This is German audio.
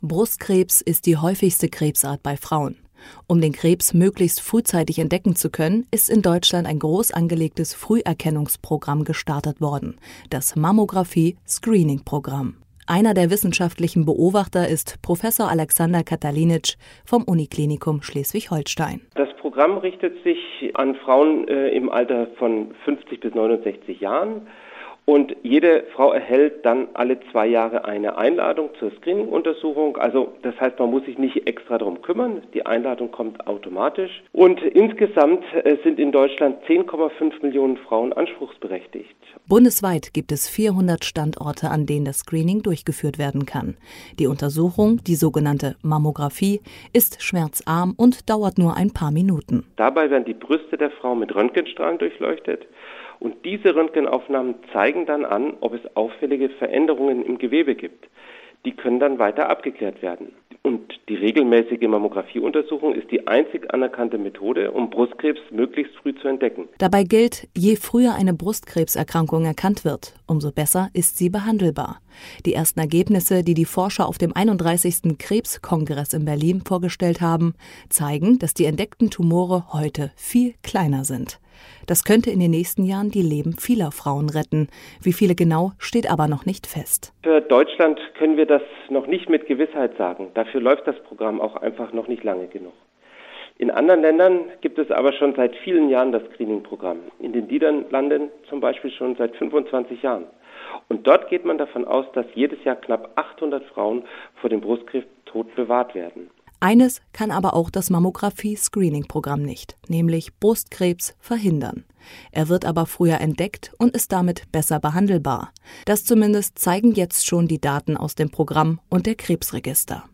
Brustkrebs ist die häufigste Krebsart bei Frauen. Um den Krebs möglichst frühzeitig entdecken zu können, ist in Deutschland ein groß angelegtes Früherkennungsprogramm gestartet worden, das Mammographie-Screening-Programm. Einer der wissenschaftlichen Beobachter ist Professor Alexander Katalinic vom Uniklinikum Schleswig-Holstein. Das Programm richtet sich an Frauen im Alter von 50 bis 69 Jahren. Und jede Frau erhält dann alle 2 Jahre eine Einladung zur Screening-Untersuchung. Also das heißt, man muss sich nicht extra darum kümmern. Die Einladung kommt automatisch. Und insgesamt sind in Deutschland 10,5 Millionen Frauen anspruchsberechtigt. Bundesweit gibt es 400 Standorte, an denen das Screening durchgeführt werden kann. Die Untersuchung, die sogenannte Mammographie, ist schmerzarm und dauert nur ein paar Minuten. Dabei werden die Brüste der Frau mit Röntgenstrahlen durchleuchtet. Und diese Röntgenaufnahmen zeigen dann an, ob es auffällige Veränderungen im Gewebe gibt. Die können dann weiter abgeklärt werden. Und die regelmäßige Mammographieuntersuchung ist die einzig anerkannte Methode, um Brustkrebs möglichst früh zu entdecken. Dabei gilt, je früher eine Brustkrebserkrankung erkannt wird, umso besser ist sie behandelbar. Die ersten Ergebnisse, die die Forscher auf dem 31. Krebskongress in Berlin vorgestellt haben, zeigen, dass die entdeckten Tumore heute viel kleiner sind. Das könnte in den nächsten Jahren die Leben vieler Frauen retten. Wie viele genau, steht aber noch nicht fest. Für Deutschland können wir das noch nicht mit Gewissheit sagen. Dafür läuft das Programm auch einfach noch nicht lange genug. In anderen Ländern gibt es aber schon seit vielen Jahren das Screening-Programm. In den Niederlanden zum Beispiel schon seit 25 Jahren. Und dort geht man davon aus, dass jedes Jahr knapp 800 Frauen vor dem Brustkrebstod bewahrt werden. Eines kann aber auch das Mammographie-Screening-Programm nicht, nämlich Brustkrebs verhindern. Er wird aber früher entdeckt und ist damit besser behandelbar. Das zumindest zeigen jetzt schon die Daten aus dem Programm und der Krebsregister.